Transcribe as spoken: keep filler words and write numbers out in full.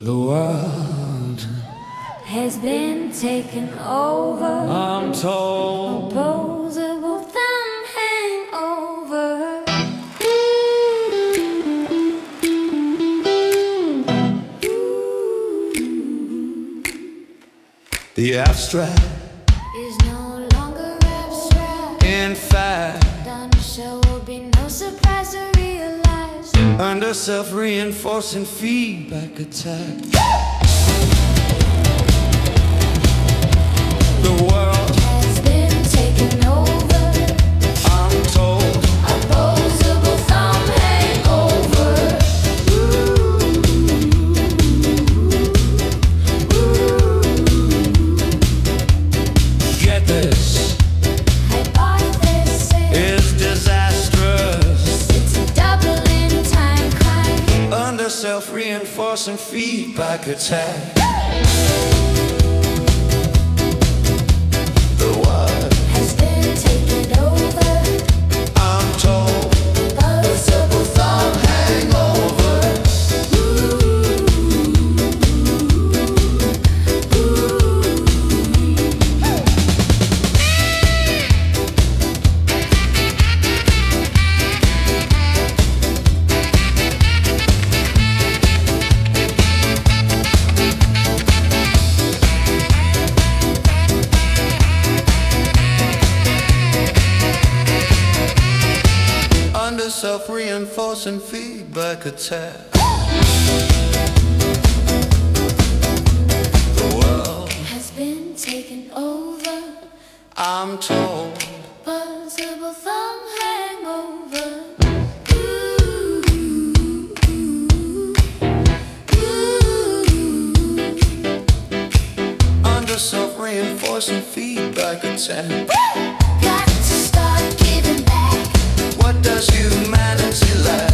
The world has been taken over. I'm told Opposable thumb hangover. the abstract. Is no longer abstract. In fact, Done so will be no surprise to realize. under self-reinforcing feedback attack, the world Has been taken over. I'm told Opposable thumb hangover. get this Hypothesis. is disastrous. It's a double in time crime. Under self-reinforcing feedback attack, the world Has been taken over. I'm told Opposable thumb hangover. under self-reinforcing feedback attack, the world Has been taken over. I'm told Possible thumb hangover. under self-reinforcing feedback attack. Got to start giving back. What does humanity lack?